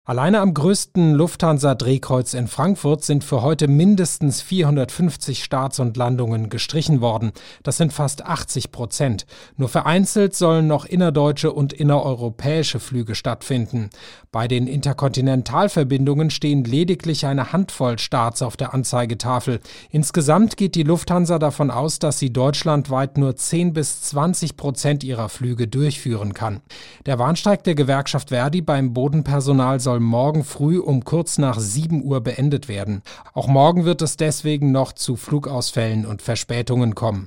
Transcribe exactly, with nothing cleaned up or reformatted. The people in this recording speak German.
Alleine am größten Lufthansa-Drehkreuz in Frankfurt sind für heute mindestens vierhundertfünfzig Starts und Landungen gestrichen worden. Das sind fast achtzig Prozent. Nur vereinzelt sollen noch innerdeutsche und innereuropäische Flüge stattfinden. Bei den Interkontinentalverbindungen stehen lediglich eine Handvoll Starts auf der Anzeigetafel. Insgesamt geht die Lufthansa davon aus, dass sie deutschlandweit nur zehn bis zwanzig Prozent ihrer Flüge durchführen kann. Der Warnstreik der Gewerkschaft Verdi beim Bodenpersonal soll morgen früh um kurz nach sieben Uhr beendet werden. Auch morgen wird es deswegen noch zu Flugausfällen und Verspätungen kommen.